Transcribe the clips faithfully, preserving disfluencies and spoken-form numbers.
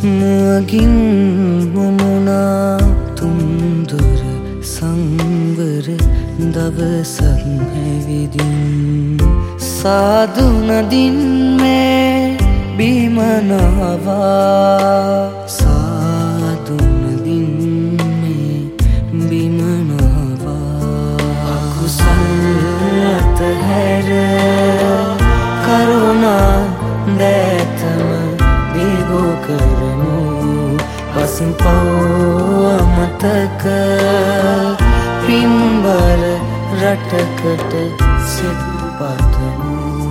මුවගින් මුමුණා තුන්දොර සංවර දවසක් හැවිදින් සාදු නදින් මේ බිම නාවා සාදු නදින් මේ බිම නාවා අකුසල් අතහැර කරුණා දැතම දිගු කරමු පසින් පව අමතක පින්බර රටකට සිත් පතමු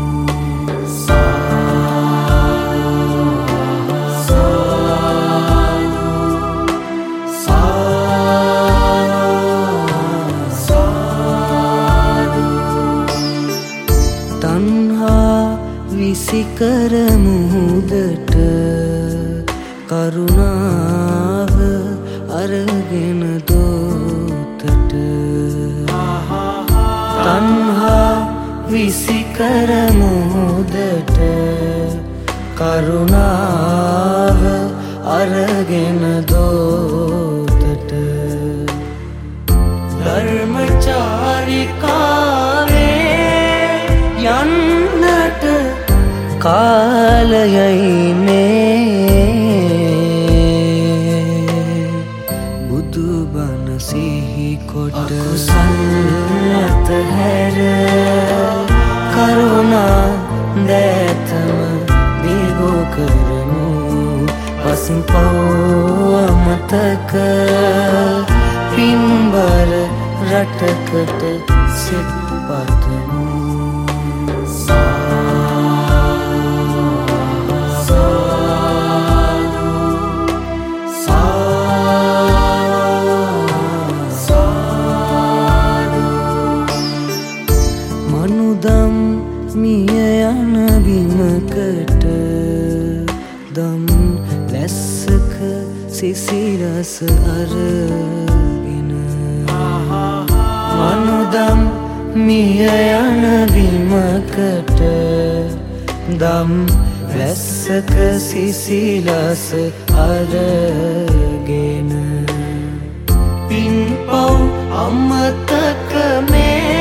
විසිකර මුහුදට කරුණාව අරගෙන දෝතට තන්හා විසිකර මුහුදට කරුණාව අරගෙන දෝතට ධර්මචාරිකාවේ යන්නට කාලයයි මේ බුදුබණ සිහි කොට අකුසල් අතහැර කරුණා දැතම දිගු කරමු පසින් පව අමතක පින්බර රටකට සිත් පතමු දම් මිය යන බිමකට දම් ලැස්සක සිසිරස අරගෙන මනුදම් මිය යන බිමකට දම් ලැස්සක සිසිලස අරගෙන පින් පව් අමතක මේ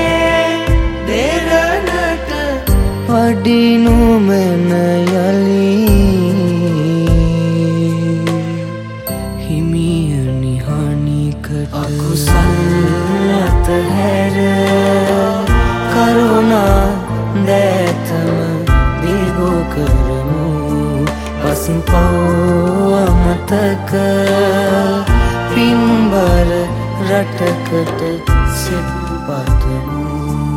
වඩිනුමන යලී හිමිය නිහානිකට අකුසල් අතහැර කරුණා දැතම දිගු කරමු පසින් පව අමතක පින්බර රටකට සිත් පතමු